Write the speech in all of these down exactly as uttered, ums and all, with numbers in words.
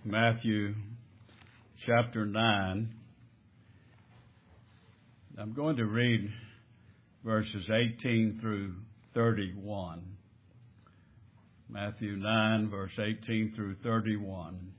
Matthew chapter nine. I'm going to read verses eighteen through thirty-one. Matthew nine, verse eighteen through thirty-one.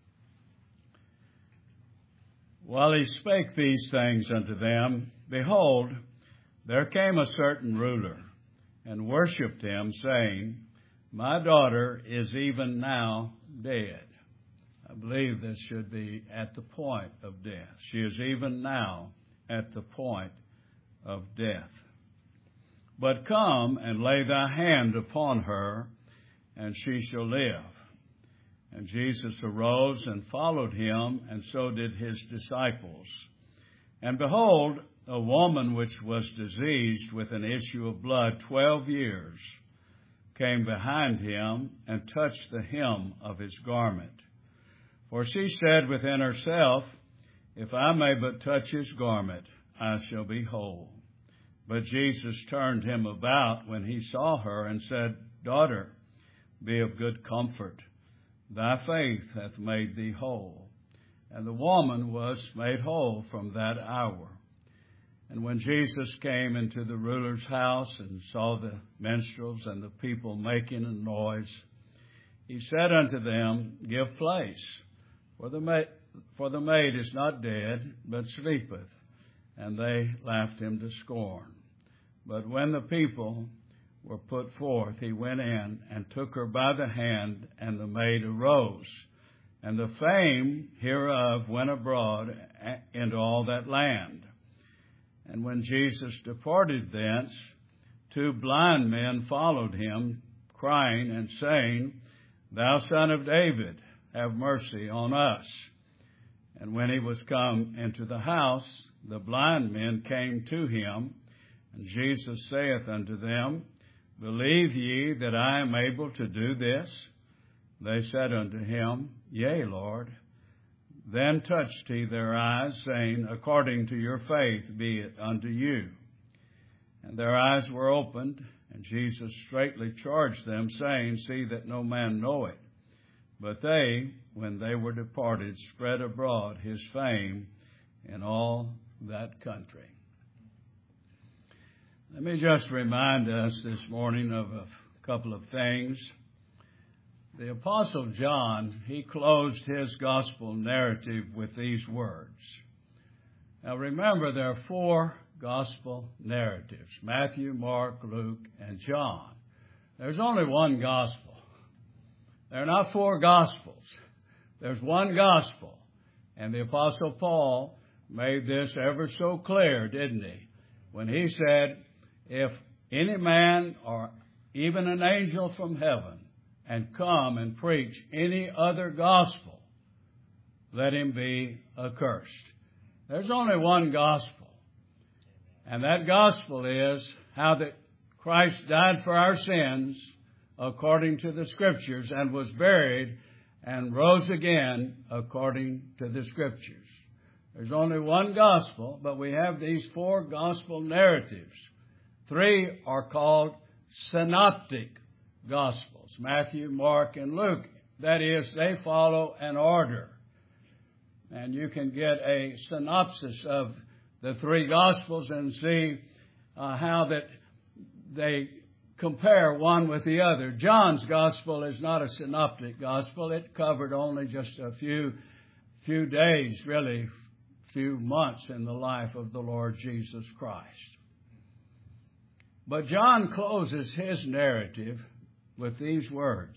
While he spake these things unto them, behold, there came a certain ruler, and worshipped him, saying, My daughter is even now dead. I believe this should be at the point of death. She is even now at the point of death. But come and lay thy hand upon her, and she shall live. And Jesus arose and followed him, and so did his disciples. And behold, a woman which was diseased with an issue of blood twelve years came behind him and touched the hem of his garment. For she said within herself, If I may but touch his garment, I shall be whole. But Jesus turned him about when he saw her and said, Daughter, be of good comfort. Thy faith hath made thee whole. And the woman was made whole from that hour. And when Jesus came into the ruler's house and saw the minstrels and the people making a noise, he said unto them, Give place, for the maid, for the maid is not dead, but sleepeth. And they laughed him to scorn. But when the people were put forth, he went in and took her by the hand, and the maid arose. And the fame hereof went abroad into all that land. And when Jesus departed thence, two blind men followed him, crying and saying, Thou Son of David, have mercy on us. And when he was come into the house, the blind men came to him, and Jesus saith unto them, Believe ye that I am able to do this? They said unto him, Yea, Lord. Then touched he their eyes, saying, According to your faith be it unto you. And their eyes were opened, and Jesus straitly charged them, saying, See that no man know it. But they, when they were departed, spread abroad his fame in all that country. Let me just remind us this morning of a couple of things. The Apostle John, he closed his gospel narrative with these words. Now remember, there are four gospel narratives: Matthew, Mark, Luke, and John. There's only one gospel. There are not four gospels. There's one gospel. And the Apostle Paul made this ever so clear, didn't he? When he said, If any man or even an angel from heaven and come and preach any other gospel, let him be accursed. There's only one gospel. And that gospel is how that Christ died for our sins according to the Scriptures and was buried and rose again according to the Scriptures. There's only one gospel, but we have these four gospel narratives. Three are called synoptic gospels: Matthew, Mark, and Luke. That is, they follow an order. And you can get a synopsis of the three gospels and see uh, how that they compare one with the other. John's gospel is not a synoptic gospel. It covered only just a few, few days, really, few months in the life of the Lord Jesus Christ. But John closes his narrative with these words.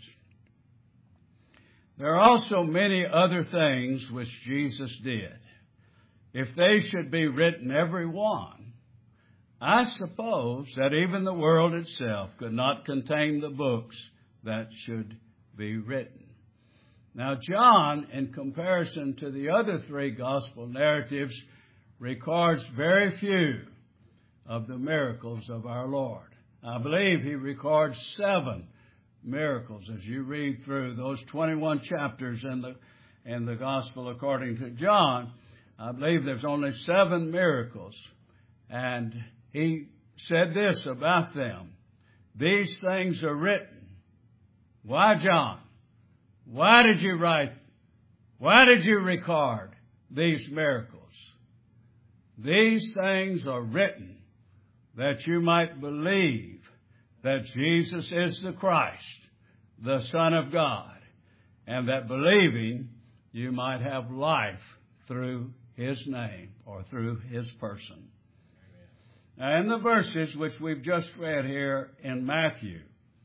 There are also many other things which Jesus did. If they should be written every one, I suppose that even the world itself could not contain the books that should be written. Now, John, in comparison to the other three gospel narratives, records very few of the miracles of our Lord. I believe he records seven miracles as you read through those twenty-one chapters in the in the gospel according to John. I believe there's only seven miracles. And he said this about them: These things are written. Why, John? Why did you write Why did you record these miracles? These things are written that you might believe that Jesus is the Christ, the Son of God, and that believing you might have life through His name or through His person. Now, in the verses which we've just read here in Matthew,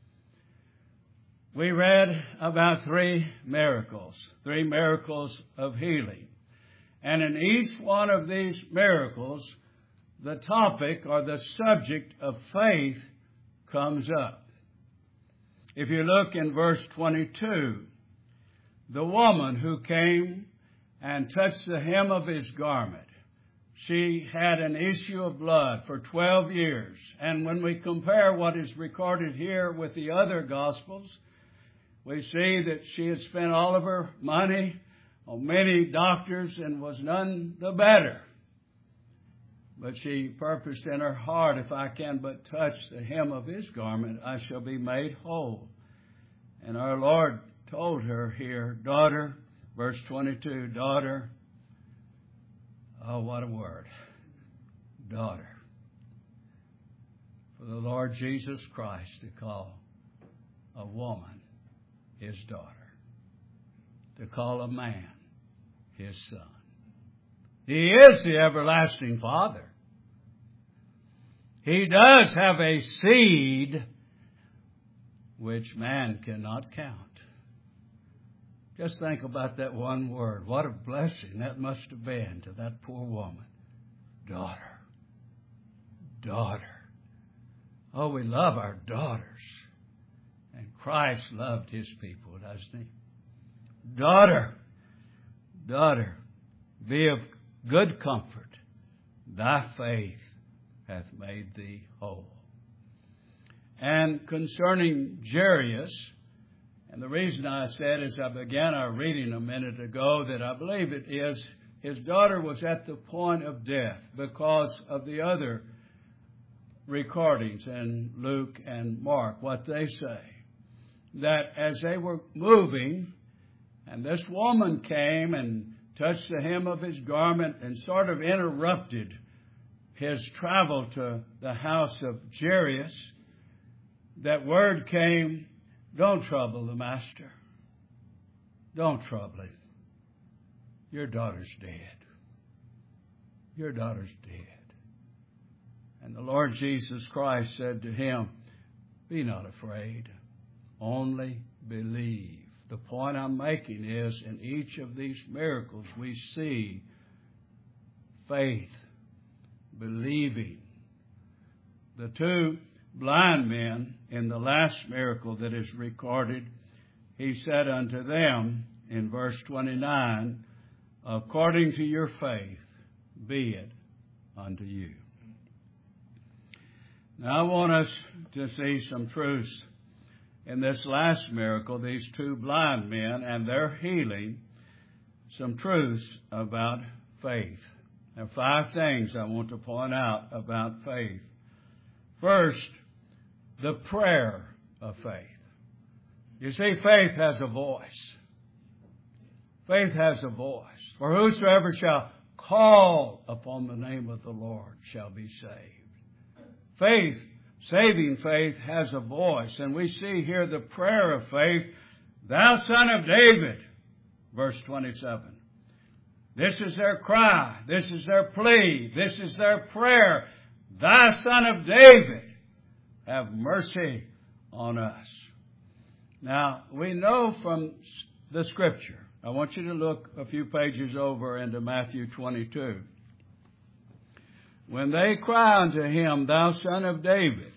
we read about three miracles, three miracles of healing. And in each one of these miracles, the topic or the subject of faith comes up. If you look in verse twenty-two, the woman who came and touched the hem of His garment, she had an issue of blood for twelve years. And when we compare what is recorded here with the other Gospels, we see that she had spent all of her money on many doctors and was none the better. But she purposed in her heart, if I can but touch the hem of His garment, I shall be made whole. And our Lord told her here, daughter, verse twenty-two, daughter, oh, what a word, daughter. For the Lord Jesus Christ to call a woman His daughter, to call a man His son. He is the everlasting Father. He does have a seed which man cannot count. Just think about that one word. What a blessing that must have been to that poor woman. Daughter. Daughter. Oh, we love our daughters. And Christ loved His people, doesn't He? Daughter. Daughter. Be of good comfort. Thy faith hath made thee whole. And concerning Jairus, and the reason I said as I began our reading a minute ago that I believe it is his daughter was at the point of death because of the other recordings in Luke and Mark, what they say. That as they were moving, and this woman came and touched the hem of His garment and sort of interrupted his travel to the house of Jairus, that word came, don't trouble the Master. Don't trouble him. Your daughter's dead. Your daughter's dead. And the Lord Jesus Christ said to him, be not afraid, only believe. The point I'm making is in each of these miracles we see faith, believing. The two blind men in the last miracle that is recorded, He said unto them in verse twenty-nine, according to your faith, be it unto you. Now I want us to see some truths in this last miracle, these two blind men and their healing, some truths about faith. There are five things I want to point out about faith. First, the prayer of faith. You see, faith has a voice. Faith has a voice. For whosoever shall call upon the name of the Lord shall be saved. Faith, saving faith, has a voice. And we see here the prayer of faith, thou Son of David, verse twenty-seven. This is their cry. This is their plea. This is their prayer. Thy Son of David, have mercy on us. Now, we know from the Scripture, I want you to look a few pages over into Matthew twenty-two. When they cry unto Him, thou Son of David,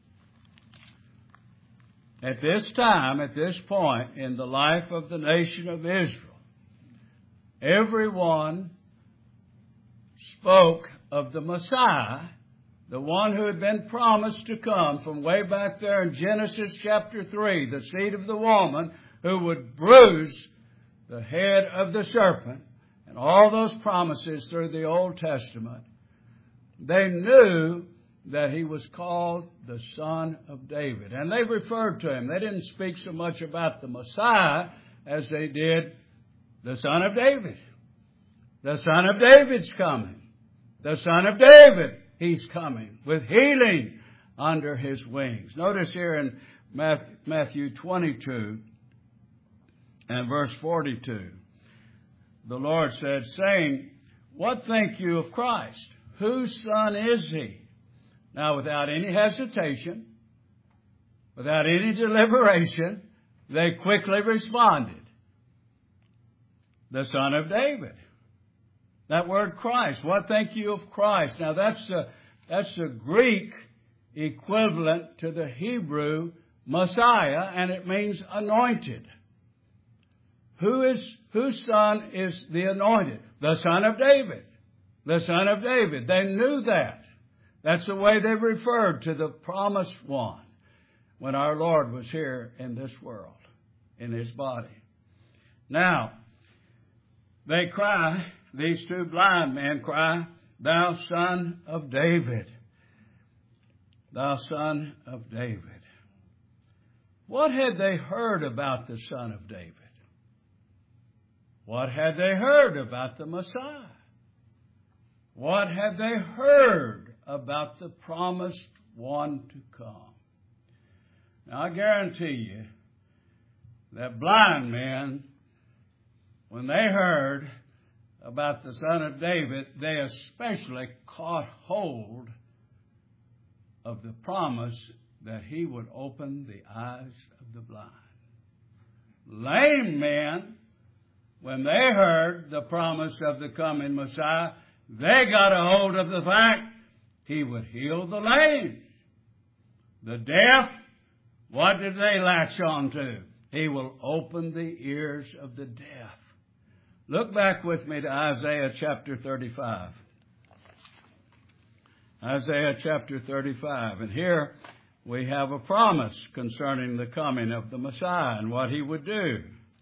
at this time, at this point in the life of the nation of Israel, everyone spoke of the Messiah, the one who had been promised to come from way back there in Genesis chapter three, the seed of the woman who would bruise the head of the serpent, and all those promises through the Old Testament. They knew that He was called the Son of David, and they referred to Him. They didn't speak so much about the Messiah as they did The Son of David. The Son of David's coming. The Son of David, He's coming with healing under His wings. Notice here in Matthew twenty-two and verse forty-two, the Lord said, saying, what think you of Christ? Whose son is He? Now, without any hesitation, without any deliberation, they quickly responded, the Son of David. That word Christ. What think you of Christ? Now, that's the, that's the Greek equivalent to the Hebrew Messiah, and it means anointed. Who is, whose son is the anointed? The Son of David. The Son of David. They knew that. That's the way they referred to the promised one when our Lord was here in this world, in His body. Now, they cry, these two blind men cry, Thou Son of David. Thou Son of David. What had they heard about the Son of David? What had they heard about the Messiah? What had they heard about the promised one to come? Now, I guarantee you that blind men, when they heard about the Son of David, they especially caught hold of the promise that He would open the eyes of the blind. Lame men, when they heard the promise of the coming Messiah, they got a hold of the fact He would heal the lame. The deaf, what did they latch on to? He will open the ears of the deaf. Look back with me to Isaiah chapter thirty-five. Isaiah chapter thirty-five. And here we have a promise concerning the coming of the Messiah and what He would do.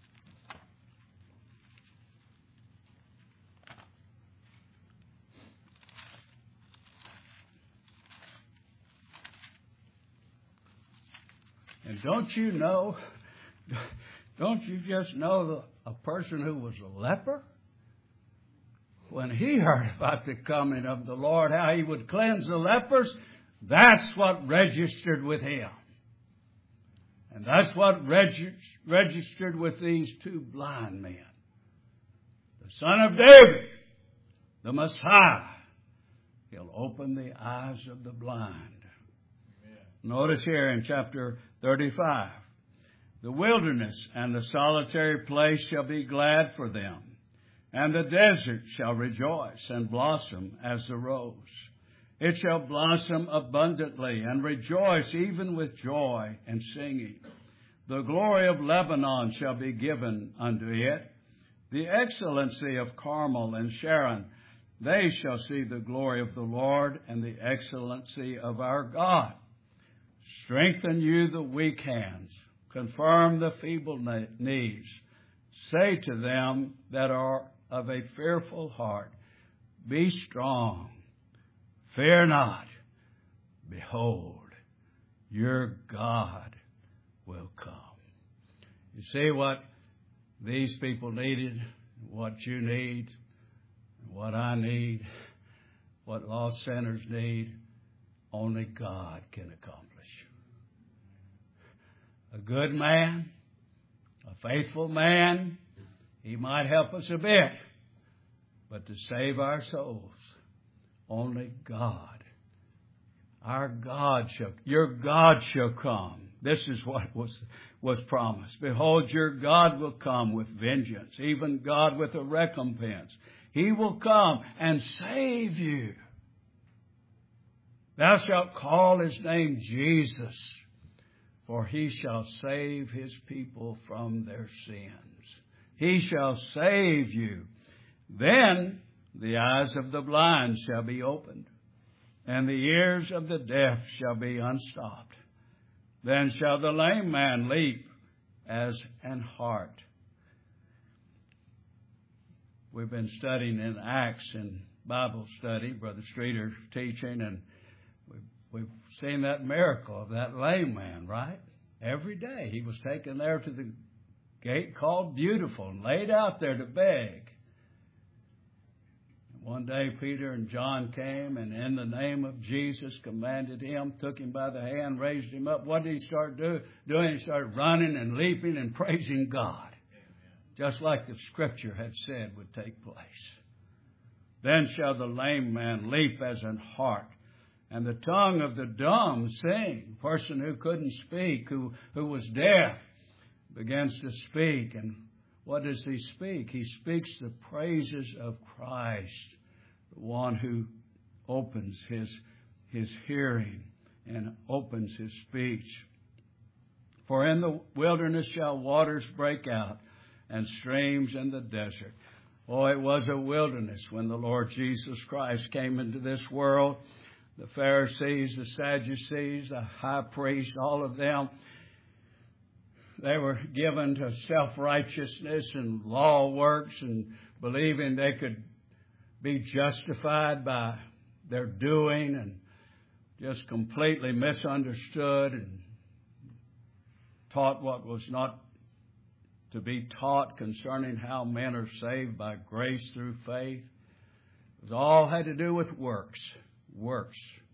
And don't you know, don't you just know the, a person who was a leper? When he heard about the coming of the Lord, how He would cleanse the lepers, that's what registered with him. And that's what reg- registered with these two blind men. The Son of David, the Messiah, He'll open the eyes of the blind. Amen. Notice here in chapter thirty-five, the wilderness and the solitary place shall be glad for them, and the desert shall rejoice and blossom as the rose. It shall blossom abundantly and rejoice even with joy and singing. The glory of Lebanon shall be given unto it, the excellency of Carmel and Sharon. They shall see the glory of the Lord and the excellency of our God. Strengthen you the weak hands. Confirm the feeble knees. Say to them that are of a fearful heart, be strong. Fear not. Behold, your God will come. You see what these people needed, what you need, what I need, what lost sinners need, only God can accomplish. A good man, a faithful man, he might help us a bit, but to save our souls, only God. Our God shall, your God shall come. This is what was, was promised. Behold, your God will come with vengeance, even God with a recompense. He will come and save you. Thou shalt call His name Jesus, for He shall save His people from their sins. He shall save you. Then the eyes of the blind shall be opened, and the ears of the deaf shall be unstopped. Then shall the lame man leap as an hart. We've been studying in Acts in Bible study, Brother Streeter's teaching, and we've, we've seen that miracle of that lame man, right? Every day he was taken there to the gate called Beautiful, and laid out there to beg. One day Peter and John came, and in the name of Jesus commanded him, took him by the hand, raised him up. What did he start do, doing? He started running and leaping and praising God, just like the Scripture had said would take place. Then shall the lame man leap as an hart, and the tongue of the dumb sing. A person who couldn't speak, who, who was deaf, begins to speak. And what does he speak? He speaks the praises of Christ, the one who opens his, his hearing and opens his speech. For in the wilderness shall waters break out, and streams in the desert. Oh, it was a wilderness when the Lord Jesus Christ came into this world. The Pharisees, the Sadducees, the high priest, all of them, they were given to self-righteousness and law works and believing they could be justified by their doing, and just completely misunderstood and taught what was not to be taught concerning how men are saved by grace through faith. It all had to do with works. Works.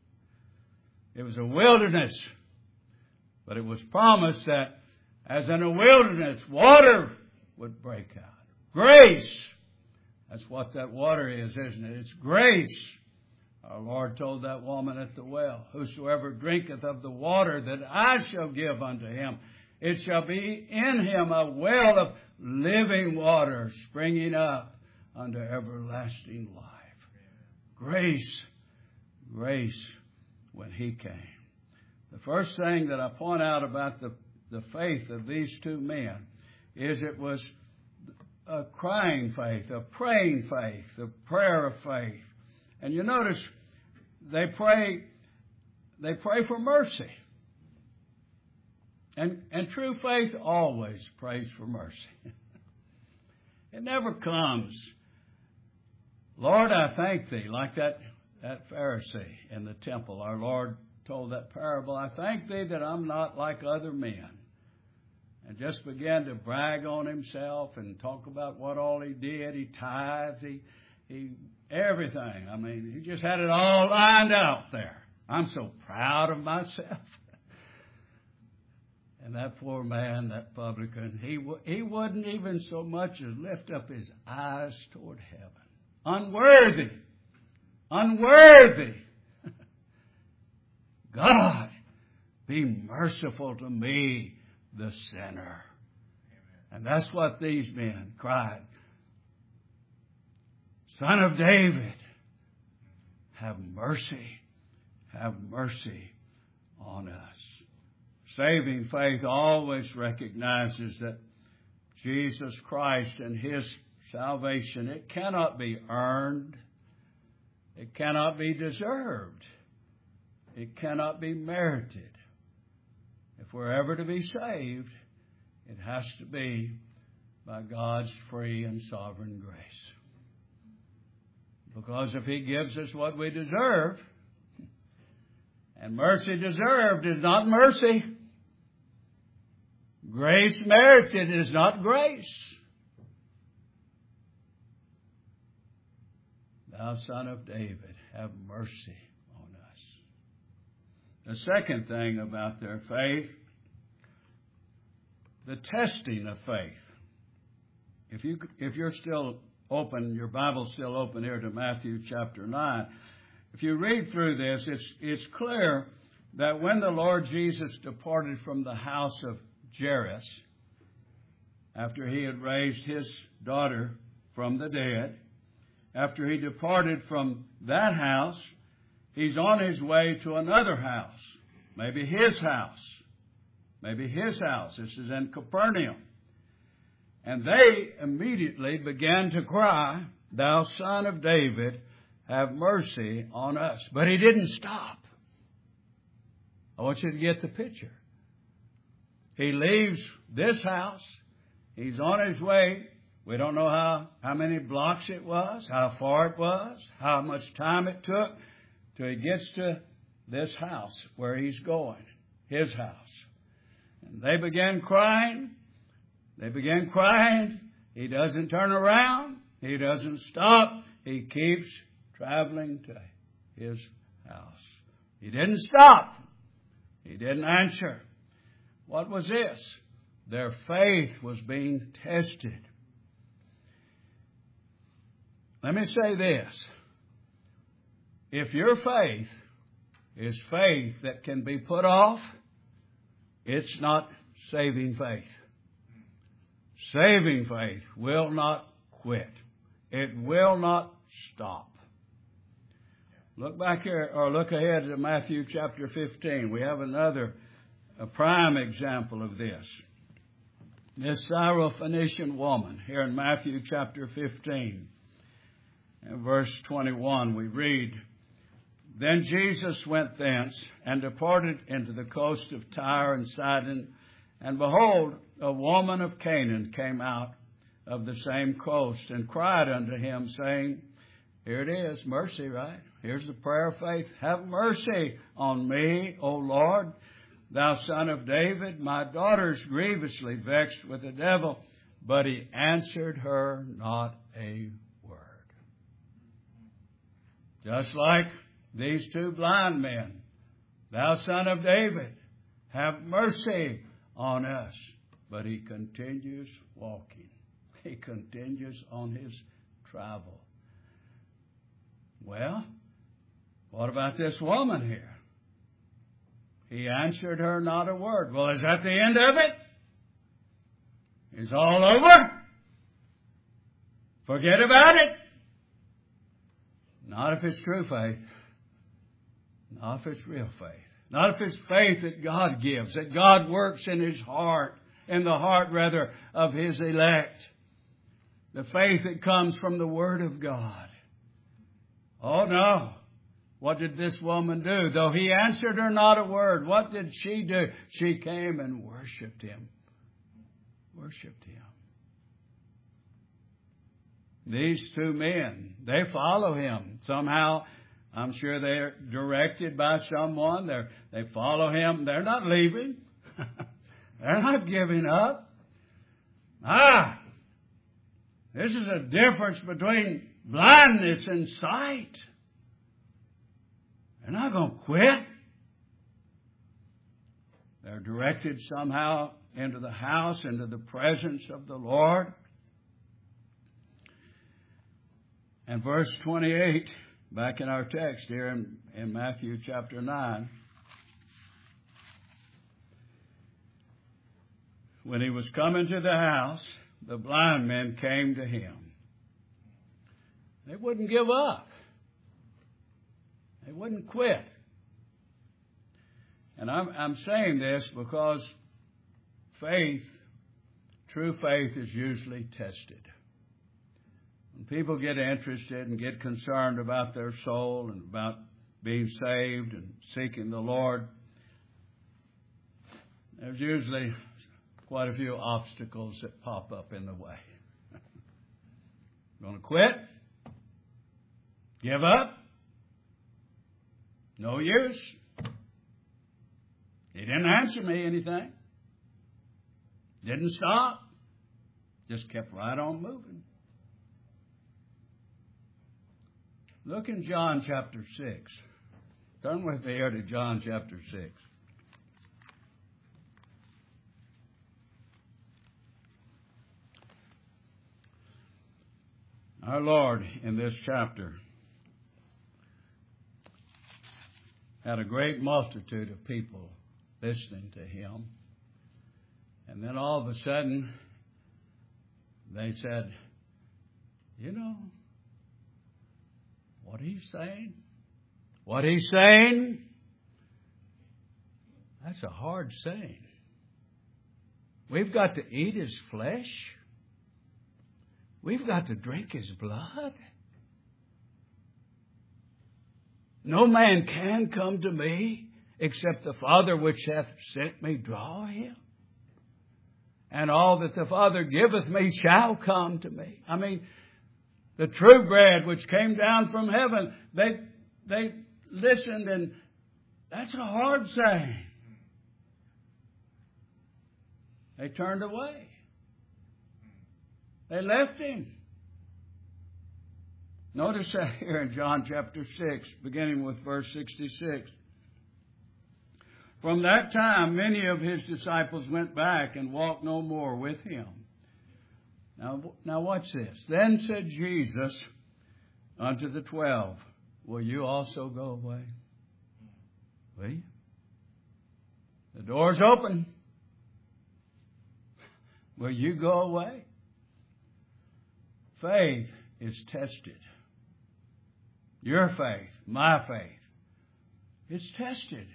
It was a wilderness, but it was promised that as in a wilderness, water would break out. Grace. That's what that water is, isn't it? It's grace. Our Lord told that woman at the well, whosoever drinketh of the water that I shall give unto him, it shall be in him a well of living water springing up unto everlasting life. Grace. Grace when he came. The first thing that I point out about the The faith of these two men is it was a crying faith, a praying faith, a prayer of faith. And you notice they pray, they pray for mercy. And, and true faith always prays for mercy. It never comes, Lord, I thank thee, like that, that Pharisee in the temple. Our Lord told that parable, I thank thee that I'm not like other men. And just began to brag on himself and talk about what all he did. He tithed, he, he, everything. I mean, he just had it all lined out there. I'm so proud of myself. And that poor man, that publican, he, he wouldn't even so much as lift up his eyes toward heaven. Unworthy. Unworthy. God, be merciful to me, the sinner. Amen. And that's what these men cried. Son of David, have mercy, have mercy on us. Saving faith always recognizes that Jesus Christ and his salvation, it cannot be earned. It cannot be deserved. It cannot be merited. If we're ever to be saved, it has to be by God's free and sovereign grace. Because if he gives us what we deserve, and mercy deserved is not mercy, grace merited is not grace. Thou Son of David, have mercy on us. The second thing about their faith, the testing of faith. If you if you're still open, your Bible's still open here to Matthew chapter nine. If you read through this, it's it's clear that when the Lord Jesus departed from the house of Jairus, after he had raised his daughter from the dead, after he departed from that house, he's on his way to another house, maybe his house, maybe his house. This is in Capernaum. And they immediately began to cry, Thou Son of David, have mercy on us. But he didn't stop. I want you to get the picture. He leaves this house. He's on his way. We don't know how, how many blocks it was, how far it was, how much time it took till he gets to this house where he's going, his house. And they began crying, They began crying. He doesn't turn around. He doesn't stop. He keeps traveling to his house. He didn't stop. He didn't answer. What was this? Their faith was being tested. Let me say this. If your faith is faith that can be put off, it's not saving faith. Saving faith will not quit. It will not stop. Look back here, or look ahead to Matthew chapter fifteen. We have another, a prime example of this. This Syrophoenician woman, here in Matthew chapter fifteen, in verse twenty-one, we read, Then Jesus went thence and departed into the coast of Tyre and Sidon, and behold, a woman of Canaan came out of the same coast and cried unto him, saying, here it is, mercy, right? Here's the prayer of faith. Have mercy on me, O Lord, thou son of David. My daughter is grievously vexed with the devil. But he answered her not a word. Just like these two blind men. Thou son of David, have mercy on us. But he continues walking. He continues on his travel. Well, what about this woman here? He answered her not a word. Well, is that the end of it? Is all over? Forget about it? Not if it's true faith. Not if it's real faith. Not if it's faith that God gives, that God works in his heart, in the heart rather of his elect. The faith that comes from the Word of God. Oh no. What did this woman do? Though he answered her not a word, what did she do? She came and worshipped him. Worshipped him. These two men, they follow him. Somehow, I'm sure they're directed by someone. They're, they follow him. They're not leaving. They're not giving up. Ah! This is a difference between blindness and sight. They're not going to quit. They're directed somehow into the house, into the presence of the Lord. And verse twenty-eight, back in our text here in, in Matthew chapter nine. When he was coming to the house, the blind men came to him. They wouldn't give up. They wouldn't quit. And I'm, I'm saying this because faith, true faith, is usually tested. When people get interested and get concerned about their soul and about being saved and seeking the Lord, there's usually quite a few obstacles that pop up in the way. Going to quit? Give up? No use. He didn't answer me anything. Didn't stop. Just kept right on moving. Look in John chapter six. Turn with me here to John chapter six. Our Lord, in this chapter, had a great multitude of people listening to him. And then all of a sudden, they said, you know, what he's saying? What he's saying? That's a hard saying. We've got to eat his flesh. We've got to drink his blood. No man can come to me except the Father which hath sent me draw him. And all that the Father giveth me shall come to me. I mean, the true bread which came down from heaven, they, they listened, and that's a hard saying. They turned away. They left him. Notice that here in John chapter six, beginning with verse sixty-six. From that time, many of his disciples went back and walked no more with him. Now, now watch this. Then said Jesus unto the twelve, will you also go away? Will you? The door's open. Will you go away? Faith is tested. Your faith, my faith, is tested.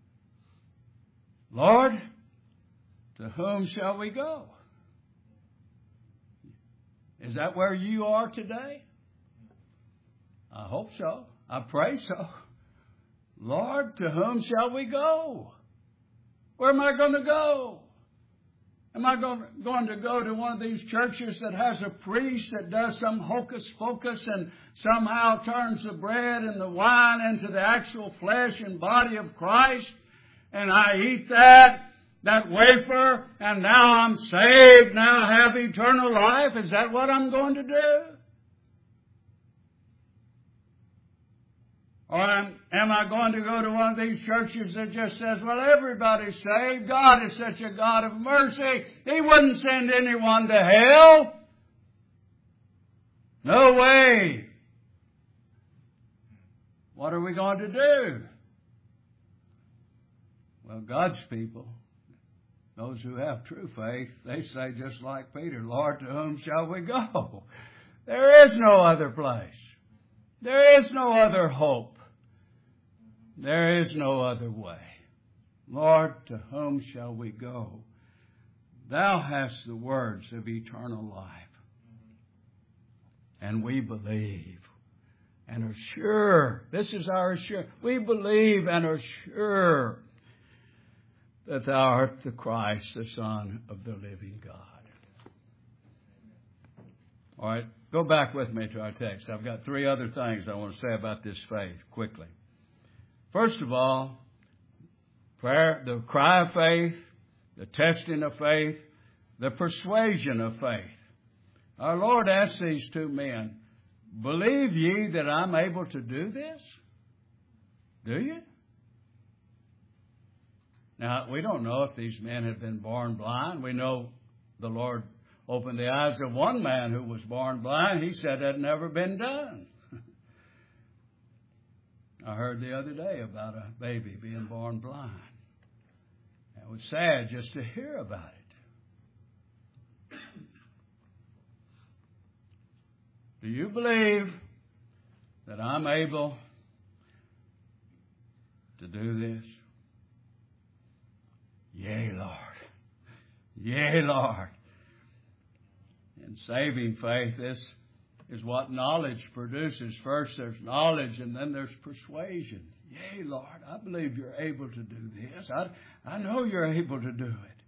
Lord, to whom shall we go? Is that where you are today? I hope so. I pray so. Lord, to whom shall we go? Where am I going to go? Am I going to go to one of these churches that has a priest that does some hocus pocus and somehow turns the bread and the wine into the actual flesh and body of Christ? And I eat that, that wafer, and now I'm saved, now I have eternal life. Is that what I'm going to do? Or am, am I going to go to one of these churches that just says, well, everybody's saved. God is such a God of mercy. He wouldn't send anyone to hell. No way. What are we going to do? Well, God's people, those who have true faith, they say just like Peter, Lord, to whom shall we go? There is no other place. There is no other hope. There is no other way. Lord, to whom shall we go? Thou hast the words of eternal life. And we believe and are sure. This is our assurance. We believe and are sure that thou art the Christ, the Son of the living God. All right, go back with me to our text. I've got three other things I want to say about this faith quickly. First of all, prayer, the cry of faith, the testing of faith, the persuasion of faith. Our Lord asked these two men, believe ye that I'm able to do this? Do you? Now, we don't know if these men had been born blind. We know the Lord opened the eyes of one man who was born blind. He said that had never been done. I heard the other day about a baby being born blind. It was sad just to hear about it. Do you believe that I'm able to do this? Yea, Lord. Yea, Lord. In saving faith, this is what knowledge produces. First there's knowledge and then there's persuasion. Yea, Lord, I believe you're able to do this. I, I know you're able to do it.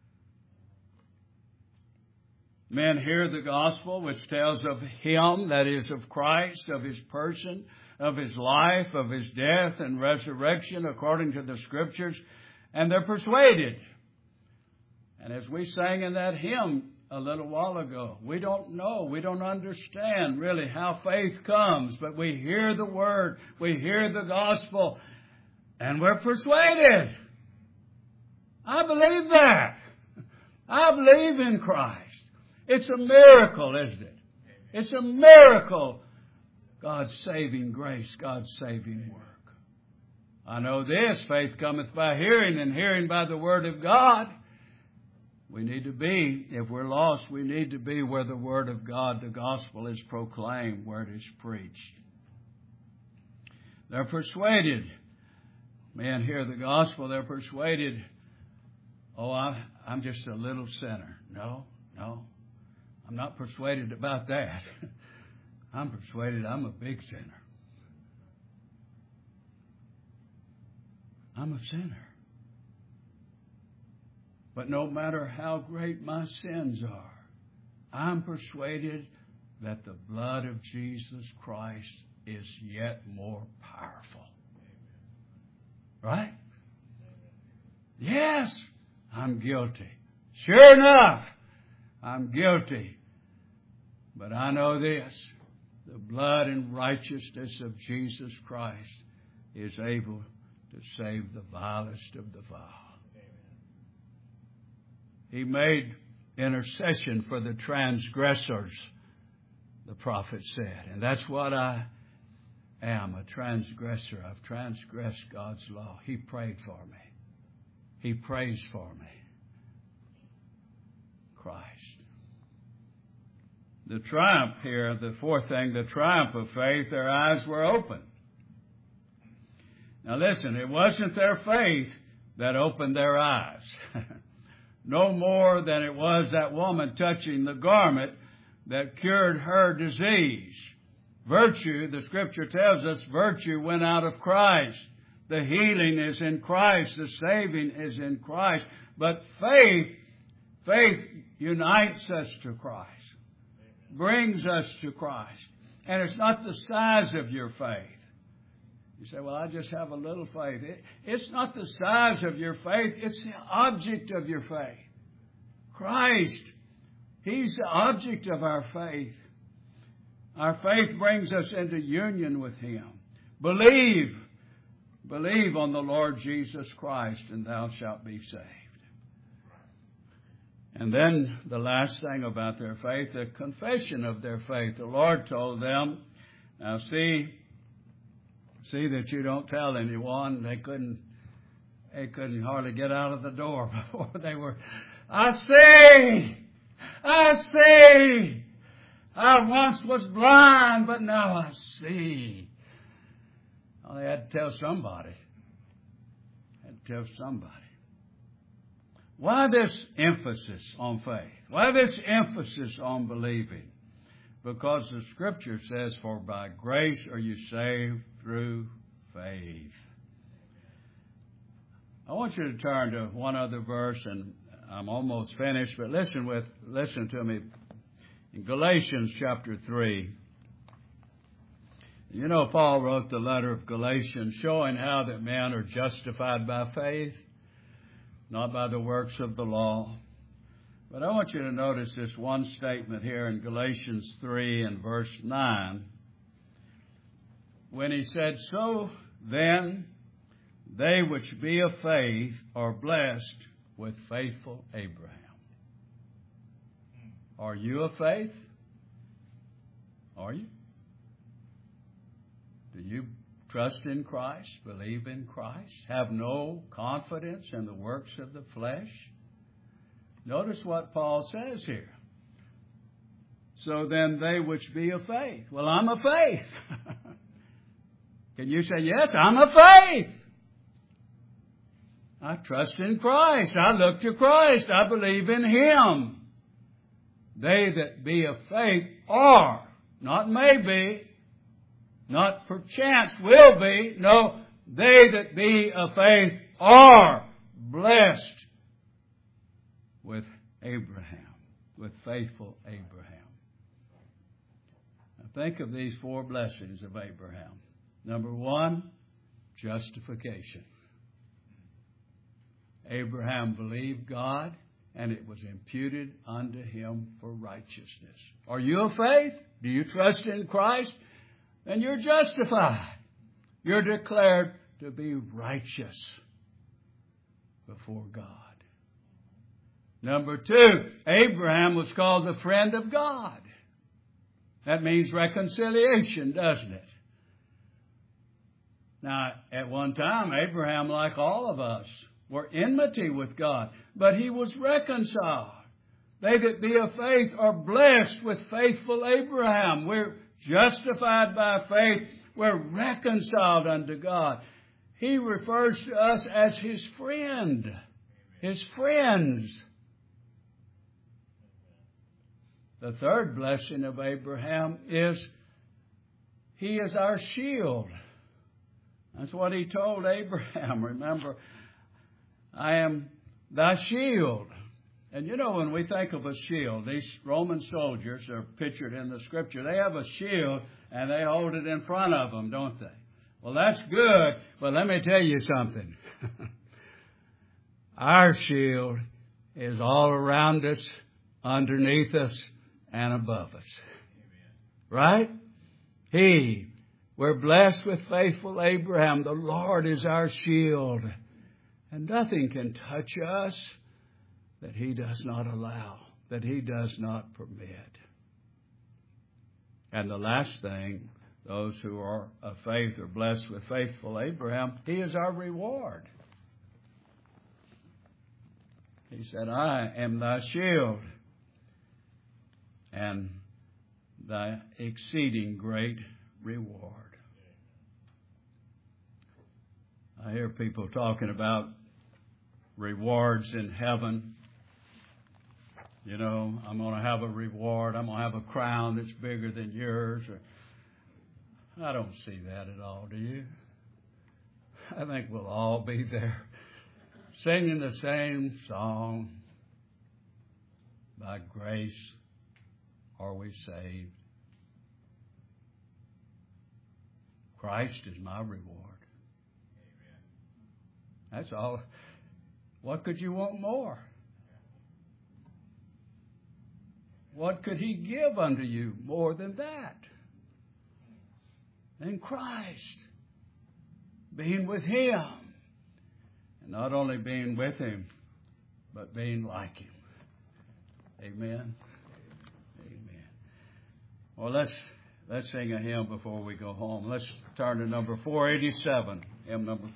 Men hear the gospel, which tells of Him, that is of Christ, of His person, of His life, of His death and resurrection according to the Scriptures, and they're persuaded. And as we sang in that hymn a little while ago, we don't know, we don't understand really how faith comes, but we hear the Word, we hear the gospel, and we're persuaded. I believe that. I believe in Christ. It's a miracle, isn't it? It's a miracle. God's saving grace, God's saving work. I know this, faith cometh by hearing, and hearing by the Word of God. We need to be, if we're lost, we need to be where the Word of God, the gospel, is proclaimed, where it is preached. They're persuaded. Men hear the gospel, they're persuaded. Oh, I, I'm just a little sinner. No, no. I'm not persuaded about that. I'm persuaded I'm a big sinner. I'm a sinner. But no matter how great my sins are, I'm persuaded that the blood of Jesus Christ is yet more powerful. Right? Yes, I'm guilty. Sure enough, I'm guilty. But I know this, the blood and righteousness of Jesus Christ is able to save the vilest of the vile. He made intercession for the transgressors, the prophet said. And that's what I am, a transgressor. I've transgressed God's law. He prayed for me. He prays for me. Christ. The triumph here, the fourth thing, the triumph of faith, their eyes were open. Now listen, it wasn't their faith that opened their eyes. No more than it was that woman touching the garment that cured her disease. Virtue, the Scripture tells us, virtue went out of Christ. The healing is in Christ. The saving is in Christ. But faith, faith unites us to Christ. Brings us to Christ. And it's not the size of your faith. You say, well, I just have a little faith. It, it's not the size of your faith. It's the object of your faith. Christ. He's the object of our faith. Our faith brings us into union with Him. Believe. Believe on the Lord Jesus Christ, and thou shalt be saved. And then the last thing about their faith, the confession of their faith. The Lord told them, now see, see that you don't tell anyone. They couldn't, they couldn't hardly get out of the door before they were, I see, I see. I once was blind, but now I see. Well, they had to tell somebody. Had to tell somebody. Why this emphasis on faith? Why this emphasis on believing? Because the Scripture says, for by grace are you saved through faith. I want you to turn to one other verse, and I'm almost finished, but listen with listen to me. In Galatians chapter three, you know, Paul wrote the letter of Galatians showing how that men are justified by faith, not by the works of the law. But I want you to notice this one statement here in Galatians three and verse nine, when he said, so then they which be of faith are blessed with faithful Abraham. Are you of faith? Are you? Do you trust in Christ, believe in Christ, have no confidence in the works of the flesh? Notice what Paul says here. So then they which be of faith. Well, I'm of faith. Can you say, yes, I'm of faith? I trust in Christ. I look to Christ. I believe in Him. They that be of faith are, not maybe, not perchance will be. No, they that be of faith are blessed with Abraham, with faithful Abraham. Now think of these four blessings of Abraham. Number one, justification. Abraham believed God, and it was imputed unto him for righteousness. Are you of faith? Do you trust in Christ? Then you're justified. You're declared to be righteous before God. Number two, Abraham was called the friend of God. That means reconciliation, doesn't it? Now, at one time, Abraham, like all of us, were enmity with God, but he was reconciled. They that be of faith are blessed with faithful Abraham. We're justified by faith. We're reconciled unto God. He refers to us as His friend, His friends. The third blessing of Abraham is He is our shield. That's what He told Abraham. Remember, I am thy shield. And you know, when we think of a shield, these Roman soldiers are pictured in the Scripture. They have a shield and they hold it in front of them, don't they? Well, that's good, but let me tell you something. Our shield is all around us, underneath us, and above us. Right? He. We're blessed with faithful Abraham. The Lord is our shield. And nothing can touch us that He does not allow, that He does not permit. And the last thing, those who are of faith are blessed with faithful Abraham. He is our reward. He said, I am thy shield and thy exceeding great reward. I hear people talking about rewards in heaven. You know, I'm going to have a reward. I'm going to have a crown that's bigger than yours. Or, I don't see that at all, do you? I think we'll all be there singing the same song. By grace are we saved. Christ is my reward. That's all. What could you want more? What could He give unto you more than that? Than Christ. Being with Him. And not only being with Him, but being like Him. Amen. Amen. Well, let's let's sing a hymn before we go home. Let's turn to number four eighty-seven. Hymn number